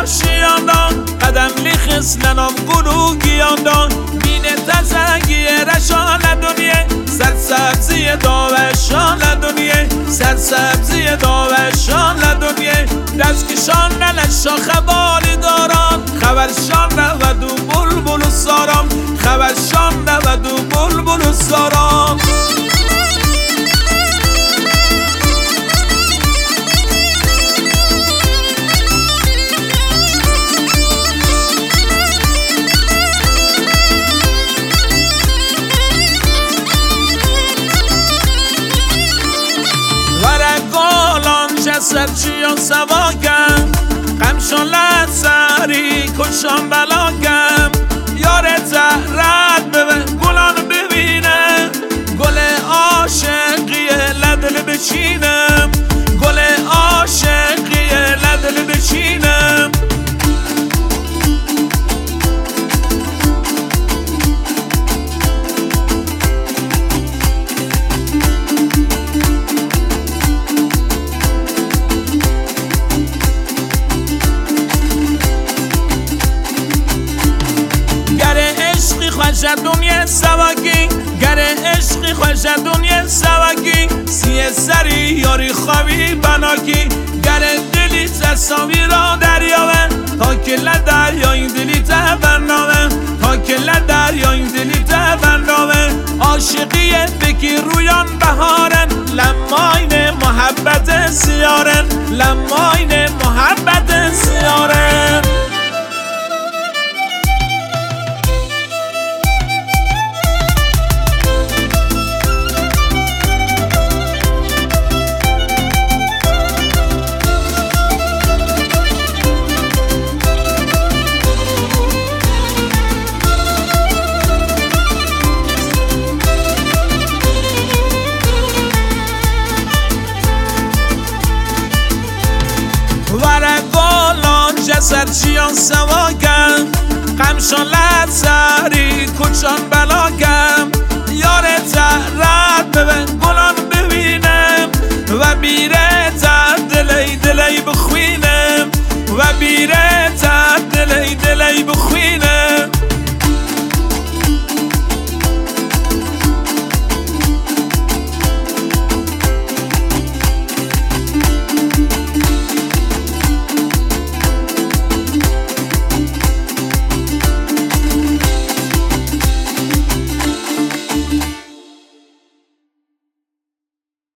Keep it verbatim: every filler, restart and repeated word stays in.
آشیاندان قدم لیخس لنام گلوگیاندان بین تزنگی رشان لدنیه سرسبزی داوشان لدنیه سرسبزی داوشان لدنیه دستکشان لنشا خباری داران خبرشان رود و بلبل و سارام خبرشان رود و بلبل و سارام سرچیان سواگم قمشان لسری کشان بلاگم یار زهرت ببه گلان ببینم گل عاشقی لدل بچینم گل عاشقی لدل بچینم خوش دنیا سواگی گر عشقی خوش دنیا سواگی سی سری یاری خوابی بناکی گر دلی تساوی را دریاوه تا کل دریا این دلی ته برنامه تا کل دریا این دلی ته برنامه عاشقی بکی رویان بهارن لماین محبت سیارن لماین محبت سیارن سرچیان سواگم قمشان لسری کچان بلاگم یار زهرت ببه گلان ببینم و بیره تر دلی دلی بخوینم و بیره تر دلی دلی بخوینم